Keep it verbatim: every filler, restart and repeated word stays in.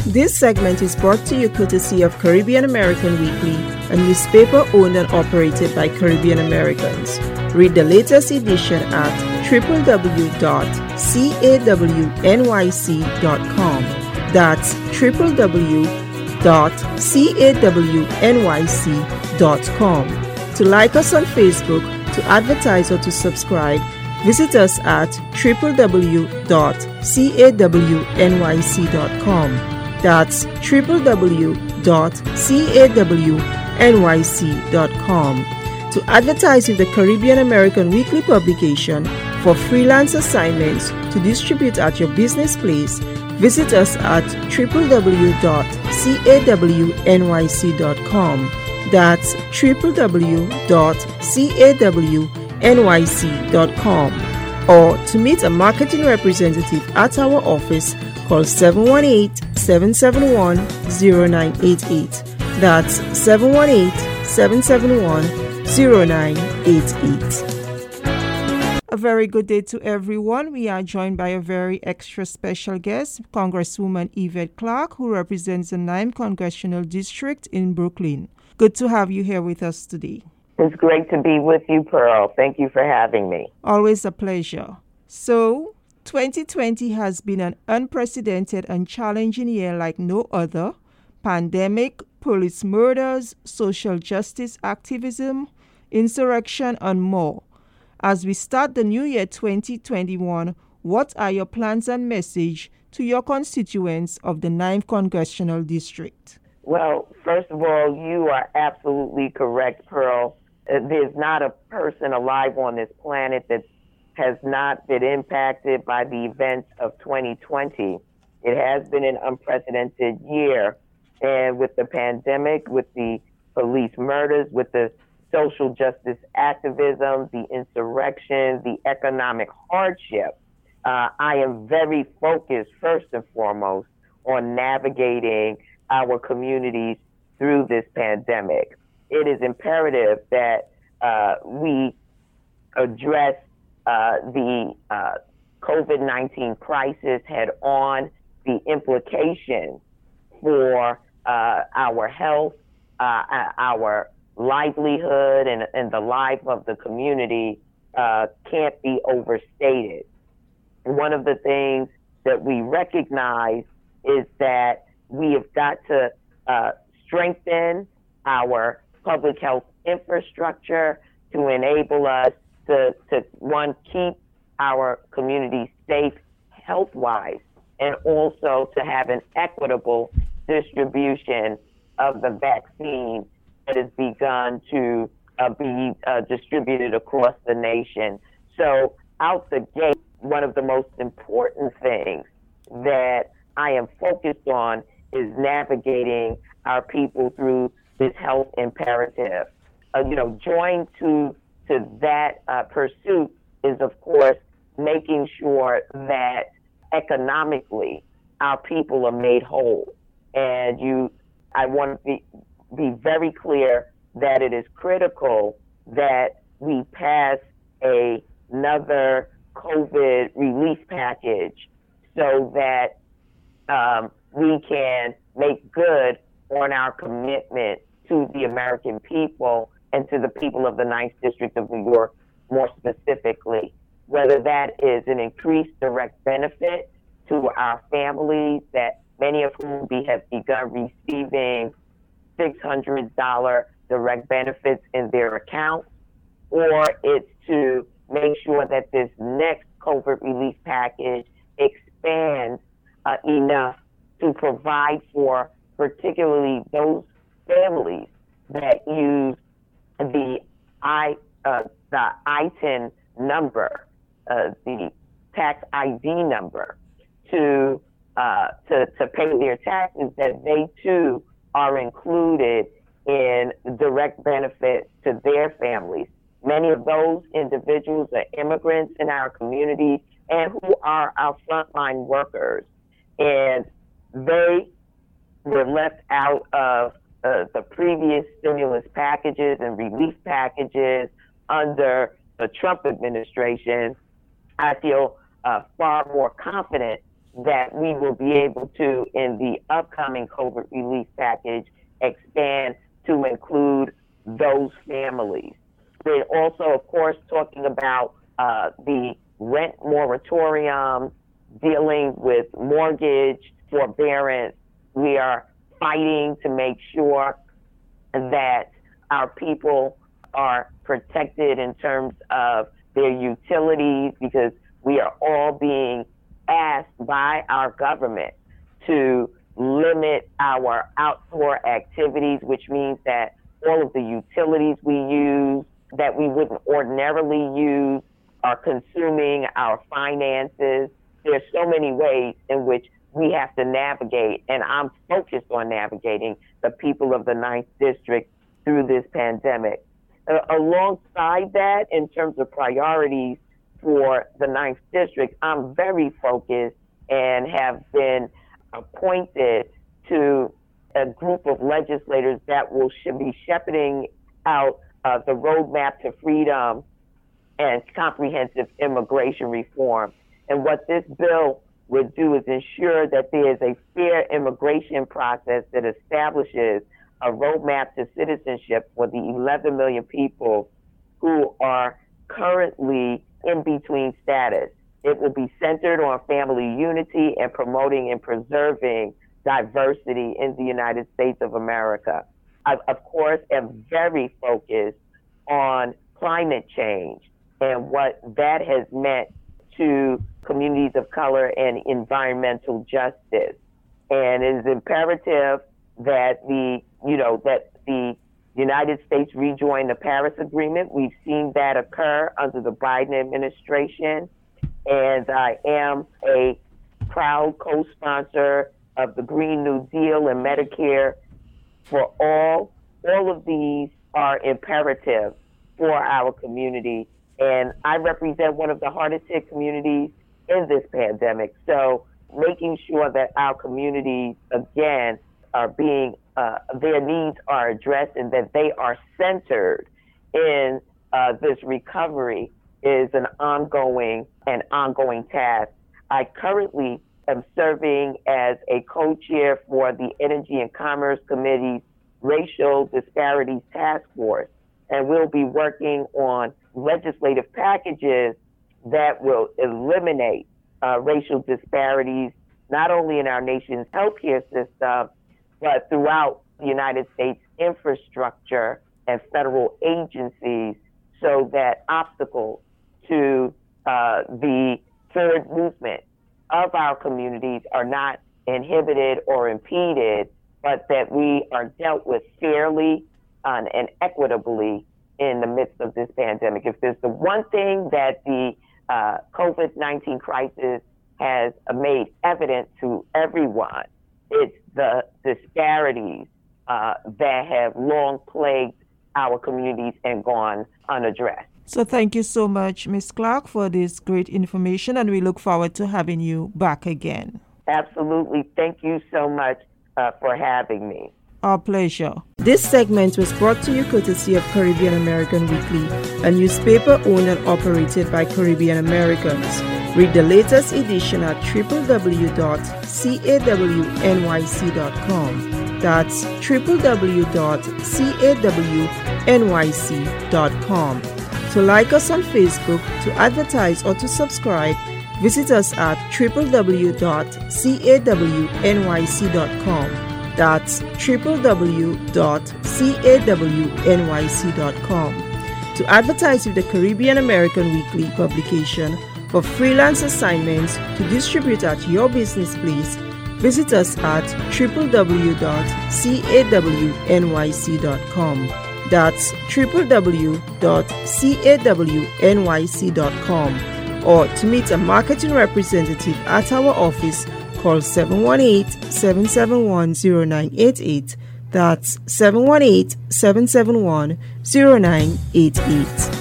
This segment is brought to you courtesy of Caribbean American Weekly, a newspaper owned and operated by Caribbean Americans. Read the latest edition at w w w dot cawnyc dot com. That's w w w dot cawnyc dot com. To like us on Facebook, to advertise or to subscribe, visit us at w w w dot cawnyc dot com. That's w w w dot cawnyc dot com. To advertise with the Caribbean American Weekly publication for freelance assignments to distribute at your business place, visit us at w w w dot cawnyc dot com. That's w w w dot cawnyc dot com. Or to meet a marketing representative at our office, call seven one eight, seven seven one, zero nine eight eight. That's seven one eight, seven seven one, zero nine eight eight. A very good day to everyone. We are joined by a very extra special guest, Congresswoman Yvette Clarke, who represents the ninth Congressional District in Brooklyn. Good to have you here with us today. It's great to be with you, Pearl. Thank you for having me. Always a pleasure. So, twenty twenty has been an unprecedented and challenging year like no other. Pandemic, police murders, social justice activism, insurrection, and more. As we start the new year twenty twenty-one, what are your plans and message to your constituents of the ninth Congressional District? Well, first of all, you are absolutely correct, Pearl. Uh, there's not a person alive on this planet that has not been impacted by the events of twenty twenty. It has been an unprecedented year. And with the pandemic, with the police murders, with the social justice activism, the insurrection, the economic hardship, uh, I am very focused, first and foremost, on navigating our communities through this pandemic. It is imperative that uh, we address uh, the uh, COVID nineteen crisis head on, the implications for uh, our health, uh, our livelihood, and, and the life of the community uh, can't be overstated. One of the things that we recognize is that we have got to uh, strengthen our public health infrastructure to enable us to, to, one, keep our communities safe health-wise, and also to have an equitable distribution of the vaccine that has begun to uh, be uh, distributed across the nation. So out the gate, one of the most important things that I am focused on is navigating our people through this health imperative. Uh, you know, joined to to that uh, pursuit is, of course, making sure that economically our people are made whole. And you, I want to be be very clear that it is critical that we pass a, another COVID relief package so that um, we can make good on our commitment to the American people and to the people of the ninth District of New York more specifically, whether that is an increased direct benefit to our families, that many of whom we have begun receiving six hundred dollars direct benefits in their accounts, or it's to make sure that this next COVID relief package expands uh, enough to provide for particularly those families that use the I uh, the I T I N number, uh, the tax I D number, to uh, to to pay their taxes, that they too are included in direct benefits to their families. Many of those individuals are immigrants in our community and who are our frontline workers, and they were left out of uh, the previous stimulus packages and relief packages under the Trump administration. I feel uh, far more confident that we will be able to, in the upcoming COVID relief package, expand to include those families. We're also, of course, talking about uh, the rent moratorium, dealing with mortgage forbearance. We are fighting to make sure that our people are protected in terms of their utilities, because we are all being asked by our government to limit our outdoor activities, which means that all of the utilities we use that we wouldn't ordinarily use are consuming our finances. There's so many ways in which we have to navigate, and I'm focused on navigating the people of the ninth District through this pandemic. Uh, alongside that, in terms of priorities for the ninth District, I'm very focused and have been appointed to a group of legislators that will should be shepherding out uh, the roadmap to freedom and comprehensive immigration reform. And what this bill would do is ensure that there is a fair immigration process that establishes a roadmap to citizenship for the eleven million people who are currently in between status. It will be centered on family unity and promoting and preserving diversity in the United States of America. I, of course, am very focused on climate change and what that has meant to communities of color and environmental justice. And it is imperative that the, you know, that the United States rejoin the Paris Agreement. We've seen that occur under the Biden administration. And I am a proud co-sponsor of the Green New Deal and Medicare for all. All of these are imperative for our community. And I represent one of the hardest hit communities in this pandemic. So making sure that our communities, again, are being, uh, their needs are addressed and that they are centered in uh, this recovery is an ongoing and ongoing task. I currently am serving as a co-chair for the Energy and Commerce Committee's Racial Disparities Task Force, and we'll be working on legislative packages that will eliminate uh, racial disparities, not only in our nation's healthcare system, but throughout the United States infrastructure and federal agencies, so that obstacles to uh, the forward movement of our communities are not inhibited or impeded, but that we are dealt with fairly um, and equitably in the midst of this pandemic. If there's the one thing that the uh, COVID nineteen crisis has made evident to everyone, it's the disparities uh, that have long plagued our communities and gone unaddressed. So thank you so much, Miz Clark, for this great information, and we look forward to having you back again. Absolutely. Thank you so much uh, for having me. Our pleasure. This segment was brought to you courtesy of Caribbean American Weekly, a newspaper owned and operated by Caribbean Americans. Read the latest edition at w w w dot cawnyc dot com. That's w w w dot cawnyc dot com. To like us on Facebook, to advertise, or to subscribe, visit us at w w w dot cawnyc dot com. That's w w w dot cawnyc dot com. To advertise with the Caribbean American Weekly publication for freelance assignments to distribute at your business place, visit us at w w w dot cawnyc dot com. That's w w w dot cawnyc dot com. Or to meet a marketing representative at our office, call seven one eight, seven seven one, zero nine eight eight. That's seven one eight, seven seven one, zero nine eight eight.